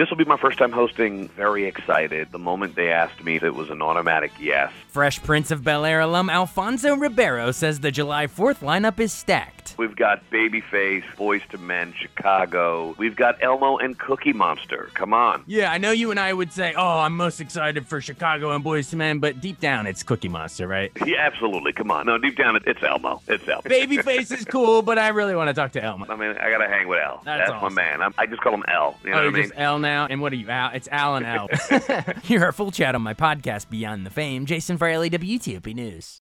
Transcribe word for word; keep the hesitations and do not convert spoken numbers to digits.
This will be my first time hosting. Very excited. The moment they asked me, it was an automatic yes. Fresh Prince of Bel-Air alum Alfonso Ribeiro says the July fourth lineup is stacked. We've got Babyface, Boyz two Men, Chicago. We've got Elmo and Cookie Monster. Come on. Yeah, I know you and I would say, oh, I'm most excited for Chicago and Boyz two Men, but deep down, it's Cookie Monster, right? Yeah, absolutely. Come on. No, deep down, it- it's Elmo. It's Elmo. Babyface is cool, but I really want to talk to Elmo. I mean, I gotta hang with L. That's That's, awesome. my man. I'm, I just call him L. You know Oh, what you're I mean? just L now? And what are you, Al? It's Al and L. Hear our full chat on my podcast, Beyond the Fame. Jason Fraley, W T O P News.